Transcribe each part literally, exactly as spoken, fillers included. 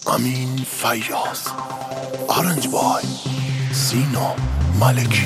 امین فیاض، آرنج بای، سینا ملکی.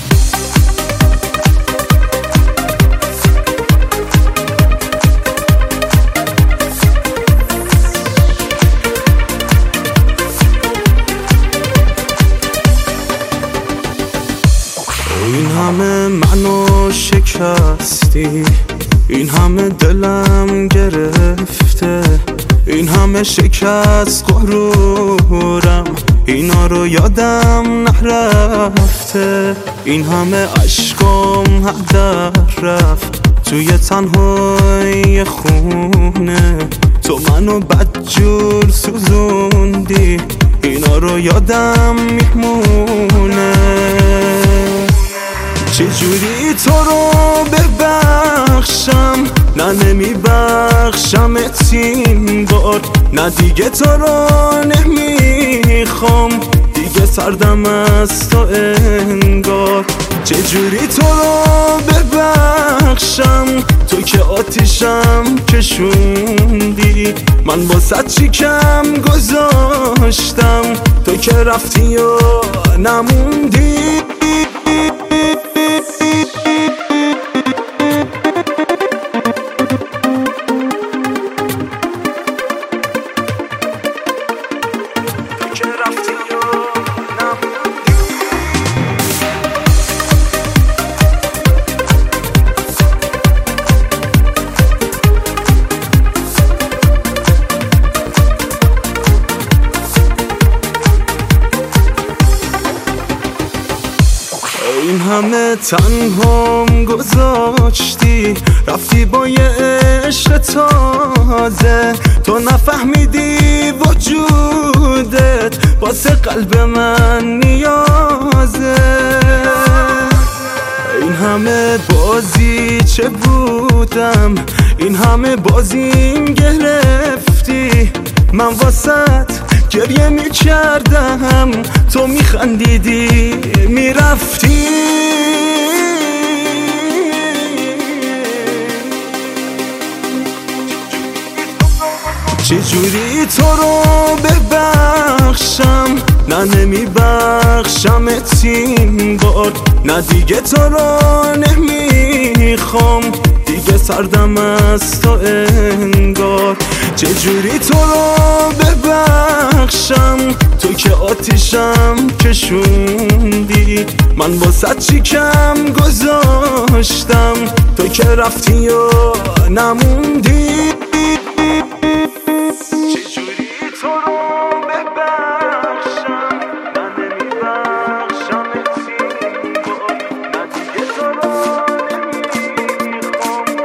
این همه منو شکستی، این همه دلم گرفته، این همه شکست غرورم، اینا رو یادم نرفته، این همه عشقم هدر رفت توی تنهای خونه، تو منو بدجور سوزوندی، اینا رو یادم میمونه. چجوری تو رو ببخشم، نه نمیبخشم این بار، نه دیگه تو رو نمیخوام، دیگه سردم از تو انگار. چجوری تو رو ببخشم، تو که آتیشم کشوندی، من باست چی کم گذاشتم، تو که رفتی و نموندی. این همه تنهام گذاشتی، رفتی با یه عشق تازه، تو نفهمیدی وجودت واسه قلب من نیازه. این همه بازی چه بودم، این همه بازیم گرفتی، من واسط گریه می کردم، تو می خندیدی می رفتی. چجوری تو رو ببخشم، نه نمی بخشم این بار، نه دیگه تو رو نمیخوام، دیگه سردم از تو انگار. چجوری تو رو ببخشم، تو که آتیشم کشوندی، من باست چی کم گذاشتم، تو که رفتی و نموندی. چجوری تو رو ببخشم، نه نمیبخشم این بار، نه دیگه تو رو نمیخوام،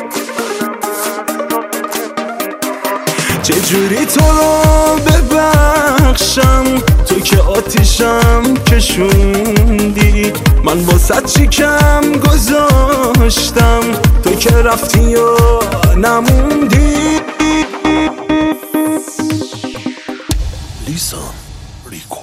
چجوری تو رو ببخشم، تو که آتیشم کشوندی، من باست چی کم گذاشتم، تو که رفتی و نموندی. لیسان ریکو